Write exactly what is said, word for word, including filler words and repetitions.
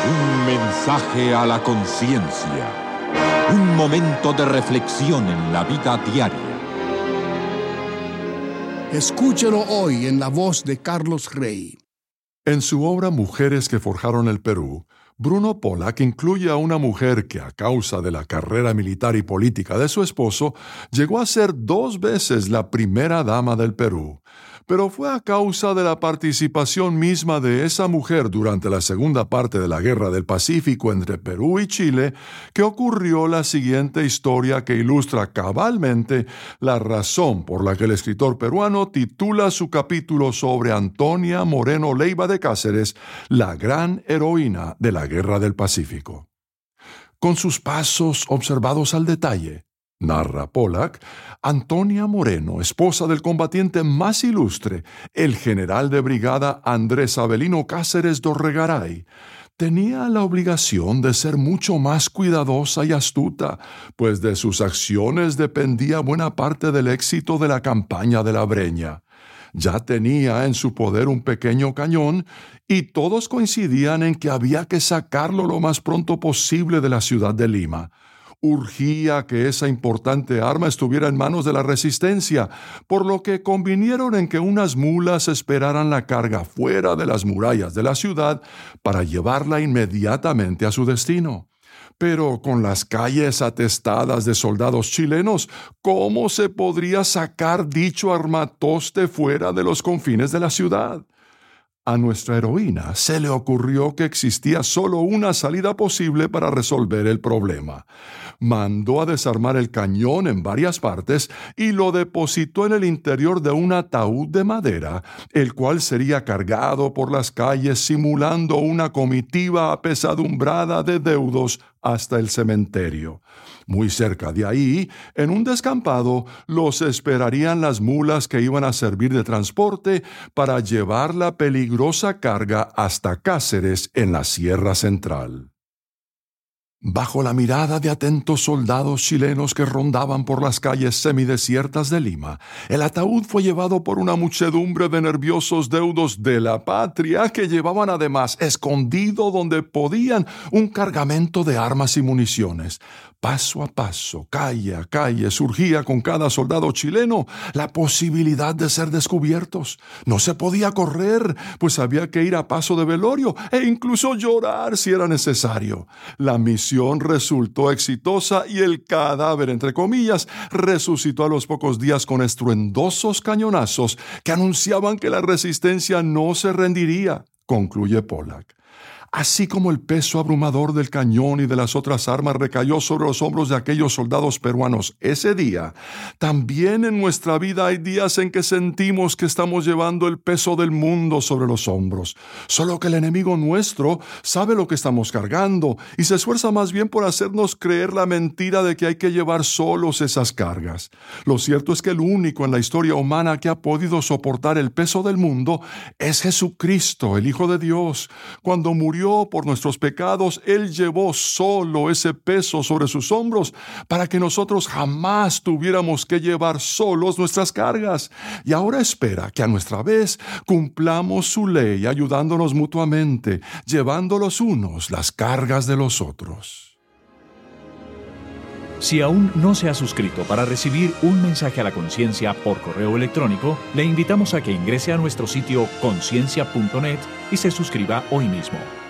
Un mensaje a la conciencia. Un momento de reflexión en la vida diaria. Escúchelo hoy en la voz de Carlos Rey. En su obra Mujeres que forjaron el Perú, Bruno Pollack incluye a una mujer que, a causa de la carrera militar y política de su esposo, llegó a ser dos veces la primera dama del Perú. Pero fue a causa de la participación misma de esa mujer durante la segunda parte de la Guerra del Pacífico entre Perú y Chile que ocurrió la siguiente historia que ilustra cabalmente la razón por la que el escritor peruano titula su capítulo sobre Antonia Moreno Leiva de Cáceres, la gran heroína de la Guerra del Pacífico. Con sus pasos observados al detalle, narra Pollack, Antonia Moreno, esposa del combatiente más ilustre, el general de brigada Andrés Avelino Cáceres Dorregaray, tenía la obligación de ser mucho más cuidadosa y astuta, pues de sus acciones dependía buena parte del éxito de la campaña de la Breña. Ya tenía en su poder un pequeño cañón y todos coincidían en que había que sacarlo lo más pronto posible de la ciudad de Lima. Urgía que esa importante arma estuviera en manos de la resistencia, por lo que convinieron en que unas mulas esperaran la carga fuera de las murallas de la ciudad para llevarla inmediatamente a su destino. Pero con las calles atestadas de soldados chilenos, ¿cómo se podría sacar dicho armatoste fuera de los confines de la ciudad? A nuestra heroína se le ocurrió que existía solo una salida posible para resolver el problema. Mandó a desarmar el cañón en varias partes y lo depositó en el interior de un ataúd de madera, el cual sería cargado por las calles simulando una comitiva apesadumbrada de deudos hasta el cementerio. Muy cerca de ahí, en un descampado, los esperarían las mulas que iban a servir de transporte para llevar la peligrosa carga hasta Cáceres en la Sierra Central. Bajo la mirada de atentos soldados chilenos que rondaban por las calles semidesiertas de Lima, el ataúd fue llevado por una muchedumbre de nerviosos deudos de la patria que llevaban además, escondido donde podían, un cargamento de armas y municiones. Paso a paso, calle a calle, surgía con cada soldado chileno la posibilidad de ser descubiertos. No se podía correr, pues había que ir a paso de velorio e incluso llorar si era necesario. La misión resultó exitosa y el cadáver, entre comillas, resucitó a los pocos días con estruendosos cañonazos que anunciaban que la resistencia no se rendiría, concluye Pollack. Así como el peso abrumador del cañón y de las otras armas recayó sobre los hombros de aquellos soldados peruanos ese día, también en nuestra vida hay días en que sentimos que estamos llevando el peso del mundo sobre los hombros. Solo que el enemigo nuestro sabe lo que estamos cargando y se esfuerza más bien por hacernos creer la mentira de que hay que llevar solos esas cargas. Lo cierto es que el único en la historia humana que ha podido soportar el peso del mundo es Jesucristo, el Hijo de Dios. Cuando murió por nuestros pecados, Él llevó solo ese peso sobre sus hombros para que nosotros jamás tuviéramos que llevar solos nuestras cargas. Y ahora espera que a nuestra vez cumplamos su ley ayudándonos mutuamente, llevando los unos las cargas de los otros. Si aún no se ha suscrito para recibir un mensaje a la conciencia por correo electrónico, le invitamos a que ingrese a nuestro sitio conciencia punto net y se suscriba hoy mismo.